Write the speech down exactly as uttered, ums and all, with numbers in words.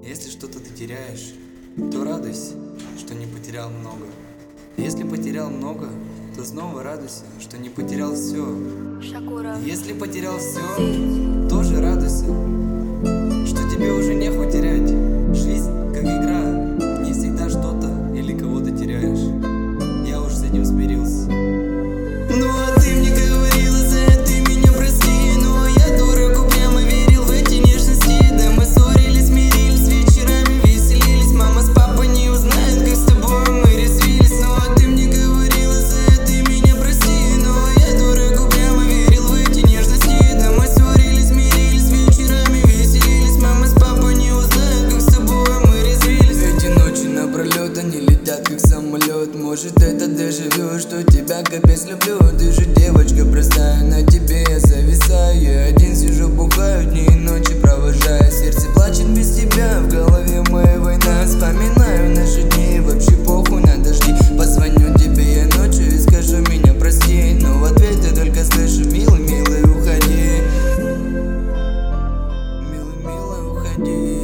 Если что-то ты теряешь, то радуйся, что не потерял много. Если потерял много, то снова радуйся, что не потерял все. Шакура. Если потерял все, тоже радуйся, что тебе уже нехуй терять. Жизнь как игра, не всегда что-то или кого-то теряешь. Я уже с этим смирился. Ну а ты мне говорила, за это меня прости. Но я дурак, упрямо верил в эти нежности. Да мы ссорились, мирились, вечерами веселились. Мама с папой не узнают, как с тобой мы резвились. Ну а ты мне говорила, за это меня прости. Но я дурак, упрямо верил в эти нежности. Да мы ссорились, мирились, вечерами веселились. Мама с папой не узнают, как с тобой мы резвились. Эти ночи напролет, они летят как самолет. Может это дежавю, что тебя капец люблю. Ты же девочка простая, на тебе я зависаю. Я один сижу, бухаю, дни и ночи провожаю. Сердце плачет без тебя, в голове моя война. Вспоминаю наши дни, вообще похуй на дожди. Позвоню тебе я ночью и скажу меня прости. Но в ответ я только слышу: милый, милый, уходи. Милый, милый, уходи.